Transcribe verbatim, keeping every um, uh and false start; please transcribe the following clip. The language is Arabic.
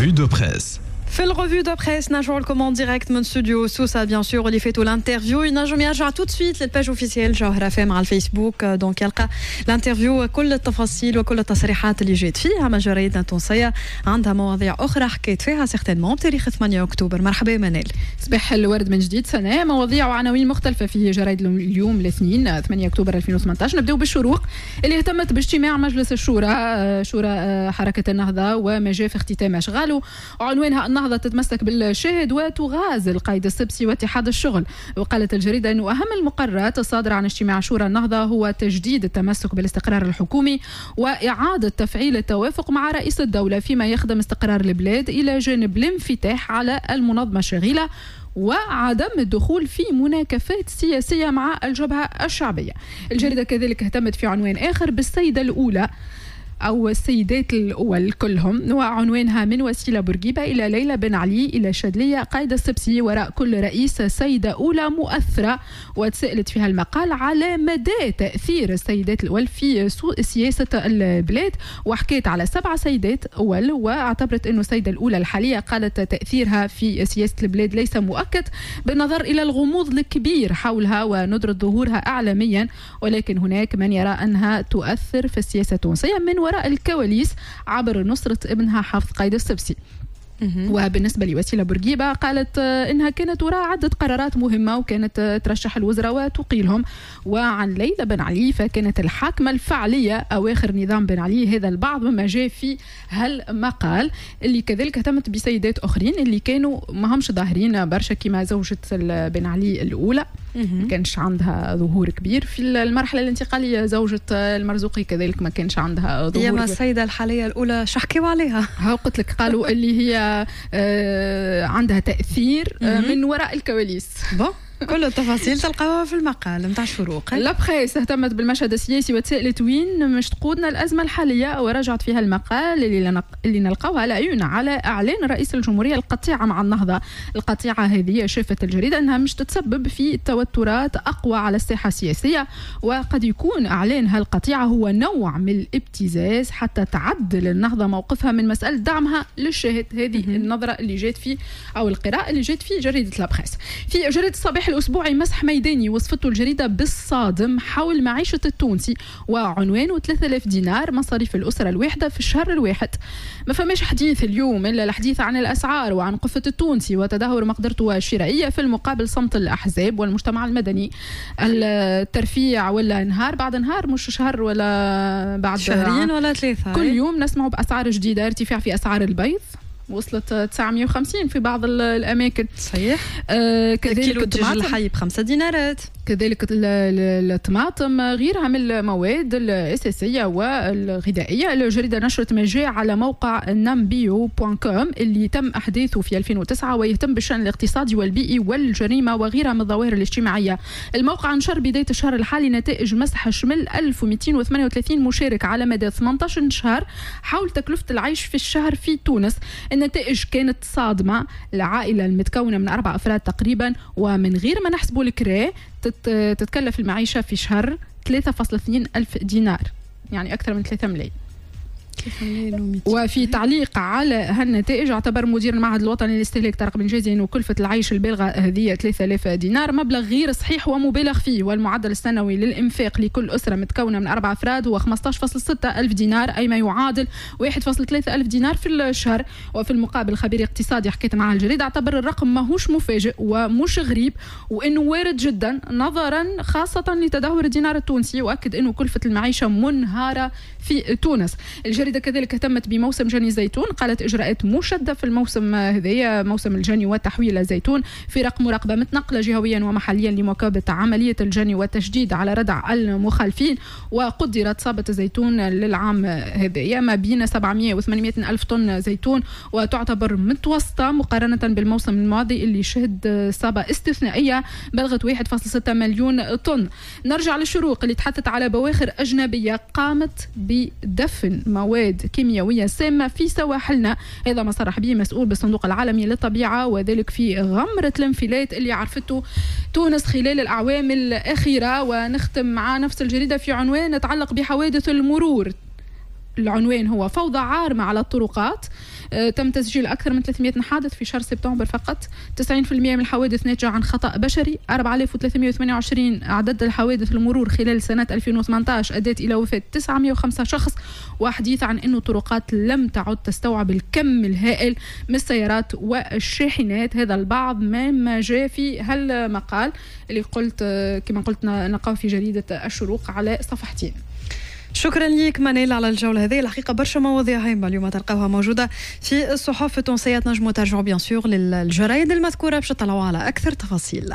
revue de presse. في الرevue de presse نرجعوا لكم en direct من استوديو سوسة bien sûr اللي فاتوا الانترفيو ينجم يرجع tout de suite للباج اوفيسيال جوهرة فام على الفيسبوك دونك يلقى الانترفيو كل التفاصيل وكل التصريحات اللي جات فيها من جريدة تونسية عندها مواضيع أخرى حكيت فيها سيغتينمون بتاريخ ثمانية أكتوبر. مرحبا منال. صباح الورد من جديد سنة مواضيع وعناوين مختلفة في جرائد اليوم الاثنين ثمانية أكتوبر ألفين وثمانية عشر. نبدأ بالشروق اللي اهتمت باجتماع مجلس الشورى شورى حركة النهضة وما جاء في اختتام أشغاله وعنوانها النهضة تتمسك بالشاهد وتغازل قائد السبسي واتحاد الشغل. وقالت الجريدة أنه أهم المقررات الصادرة عن اجتماع شورى النهضة هو تجديد التمسك بالاستقرار الحكومي وإعادة تفعيل التوافق مع رئيس الدولة فيما يخدم استقرار البلاد إلى جانب الانفتاح على المنظمة الشغيلة وعدم الدخول في مناكفات سياسية مع الجبهة الشعبية. الجريدة كذلك اهتمت في عنوان آخر بالسيدة الأولى أو السيدات الأول كلهم وعنوانها من وسيلة بورقيبة إلى ليلى بن علي إلى شادلية قائد السبسي وراء كل رئيس سيدة أولى مؤثرة. وتسألت فيها المقال على مدى تأثير السيدات الأول في سياسة البلاد وحكيت على سبعة سيدات أول واعتبرت أنه السيدة الأولى الحالية قالت تأثيرها في سياسة البلاد ليس مؤكد بالنظر إلى الغموض الكبير حولها وندرة ظهورها إعلاميا ولكن هناك من يرى أنها تؤثر في السياسة التونسية من وراء الكواليس عبر نصرة ابنها حافظ قايد السبسي. وبالنسبة لوسيلة بورقيبة قالت إنها كانت وراء عدة قرارات مهمة وكانت ترشح الوزراء وتقيلهم. وعن ليلى بن علي فكانت الحاكمة الفعلية أواخر نظام بن علي هذا البعض مما جاء في هالمقال اللي كذلك اهتمت بسيدات أخرين اللي كانوا ما همش ظاهرين برشا كما زوجة بن علي الأولى ما كانش عندها ظهور كبير في المرحلة الانتقالية. زوجة المرزوقي كذلك ما كانش عندها ظهور. يا ما السيدة الحالية الأولى شحكيوا عليها ها قلت لك قالوا اللي هي آه عندها تأثير آه من وراء الكواليس. بون كل التفاصيل تلقاوها في المقال متاع الشروق. لا بخيس اهتمت بالمشهد السياسي وتسألت وين مش تقودنا الأزمة الحالية ورجعت فيها المقال اللي, لنق... اللي نلقاوها العيون على إعلان رئيس الجمهورية القطيعة مع النهضة. القطيعة هذه شافت الجريدة أنها مش تتسبب في توترات أقوى على الساحة السياسية وقد يكون إعلان هالقطيعة هو نوع من الابتزاز حتى تعدل النهضة موقفها من مسألة دعمها للشاهد. هذه النظرة اللي جات فيه أو القراءة اللي جات في جريدة لا بخيس. في جريدة الصباح الأسبوعي مسح ميداني وصفته الجريدة بالصادم حول معيشة التونسي وعنوانه ثلاثة آلاف دينار مصاريف الأسرة الواحدة في الشهر الواحد. ما فماش حديث اليوم إلا الحديث عن الأسعار وعن قفة التونسي وتدهور مقدرته الشرائية في المقابل صمت الأحزاب والمجتمع المدني. الترفيع ولا نهار بعد نهار مش شهر ولا بعد شهرين ولا ثلاثة كل يوم نسمع بأسعار جديدة. ارتفاع في أسعار البيض وصلت تسعمية وخمسين في بعض الأماكن. صحيح. آه كذلك كيلو الدجاج الحي بخمسة دينارات. كذلك الطماطم غيرها من المواد الأساسية والغذائية. الجريدة نشرت ما جاء على موقع نامبيو دوت كوم اللي تم أحداثه في ألفين وتسعة ويهتم بالشأن الاقتصادي والبيئي والجريمة وغيرها من الظواهر الاجتماعية. الموقع نشر بداية الشهر الحالي نتائج مسح شمل ألف ومئتين وثمانية وثلاثين مشارك على مدى ثمانية عشر شهر حول تكلفة العيش في الشهر في تونس. النتائج كانت صادمة. العائلة المتكونة من أربع أفراد تقريبا ومن غير ما نحسبوا الكراء تتكلف المعيشة في شهر ثلاثة فاصلة اثنين ألف دينار يعني أكثر من ثلاثة ملايين. وفي تعليق على هالنتائج اعتبر مدير المعهد الوطني للاستهلاك طارق بن جازي أنه كلفة العيش البالغة هذه ثلاثة آلاف دينار مبلغ غير صحيح ومبالغ فيه والمعدل السنوي للإنفاق لكل أسرة متكونة من أربع أفراد هو خمسة عشر فاصلة ستة ألف دينار أي ما يعادل واحد فاصلة ثلاثة ألف دينار في الشهر. وفي المقابل خبير اقتصادي حكيت معه الجريدة اعتبر الرقم ماهوش مفاجئ ومش غريب وأنه وارد جدا نظرا خاصة لتدهور الدينار التونسي وأكد أنه كلفة المعيشة منهارة في تونس. الجريدة كذلك اهتمت بموسم جني الزيتون. قالت إجراءات مشدة في الموسم هذايا موسم الجني وتحويل الزيتون. فرق مراقبة متنقلة جهويا ومحليا لمواكبة عملية الجني والتشديد على ردع المخالفين. وقدرت صابة الزيتون للعام هذايا ما بين سبعمئة وثمانمئة ألف طن زيتون وتعتبر متوسطة مقارنة بالموسم الماضي اللي شهد صابة استثنائية بلغت واحد فاصلة ستة مليون طن. نرجع للشروق اللي تحدثت على بواخر أجنبية قامت بدفن مواد كيميائية سامة في سواحلنا. هذا ما صرح به مسؤول بالصندوق العالمي للطبيعة وذلك في غمرة الانفلات اللي عرفته تونس خلال الأعوام الأخيرة. ونختم مع نفس الجريدة في عنوان يتعلق بحوادث المرور. العنوان هو فوضى عارمة على الطرقات. تم تسجيل أكثر من ثلاثمئة حادث في شهر سبتمبر فقط. تسعين بالمئة من الحوادث ناتجة عن خطأ بشري. أربعة آلاف وثلاثمئة وثمانية وعشرين عدد الحوادث المرور خلال سنة ألفين وثمانية عشر أدت إلى وفاة تسعمئة وخمسة شخص، وحديث عن أن الطرقات لم تعد تستوعب الكم الهائل من السيارات والشاحنات. هذا البعض مما جاء في هالمقال اللي قلت كما قلت نلقاه في جريدة الشروق على صفحتين. شكرا لك منال على الجولة هذه. الحقيقة برشا مواضيع هامة اليوم تلقاوها موجودة في الصحف التونسية. تنجموا ترجعوا بيان سور للجرايد المذكورة باش تطلعوا على أكثر تفاصيل.